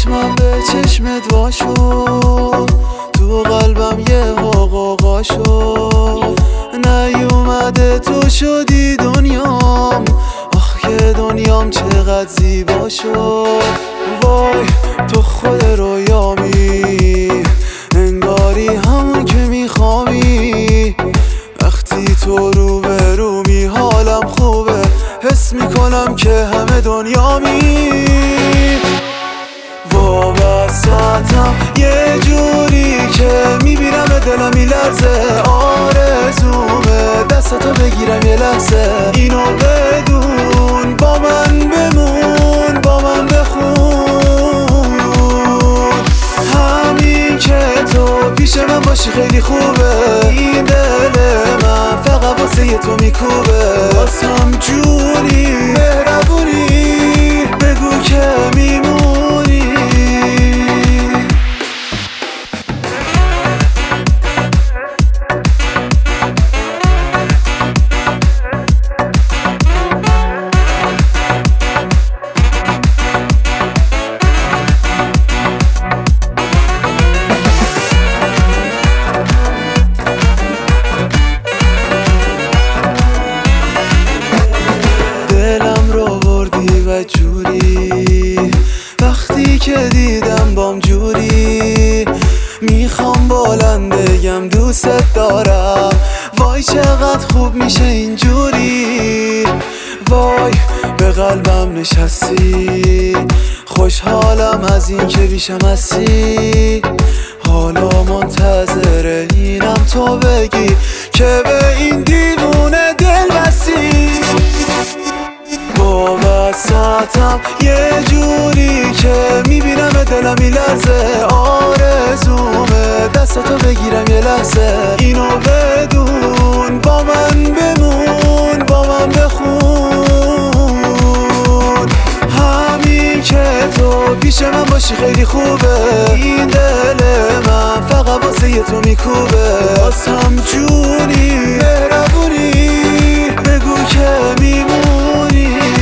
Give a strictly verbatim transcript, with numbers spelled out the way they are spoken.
چشمم به چشمت واشو، تو قلبم یه غوغا شو. نیومده تو شدی دنیام، آخ که دنیام چقدر زیبا شد. وای تو خود رویامی، انگاری همون که میخوامی. وقتی تو رو به رومی حالم خوبه، حس میکنم که همه دنیامی. وابستم یه جوری که میبینم دلم میلرزه، آرزومه دستتو بگیرم یه لحظه. اینو بدون، با من بمون، با من بخون. همین که تو پیش من باشی خیلی خوبه، این دل من فقط واسه یه تو میکوبه. واسم جونی مهربونی، بگو که میمونی. جوری وقتی که دیدم بام جوری، میخوام بلند بگم دوست دارم. وای چقدر خوب میشه اینجوری، وای به قلبم نشستی. خوشحالم از این که بیشم هستی، حالا منتظر اینم تو بگی که به این دیوونه دل بستی. وابستم یه جوری که میبینم دلم میلرزه، آرزومه دستتو بگیرم یه لحظه. اینو بدون، با من بمون، با من بخون. همین که تو پیش من باشی خیلی خوبه، این دل من فقط واسه یه تو میکوبه. واسم جونی مهربونی، بگو که میمونی.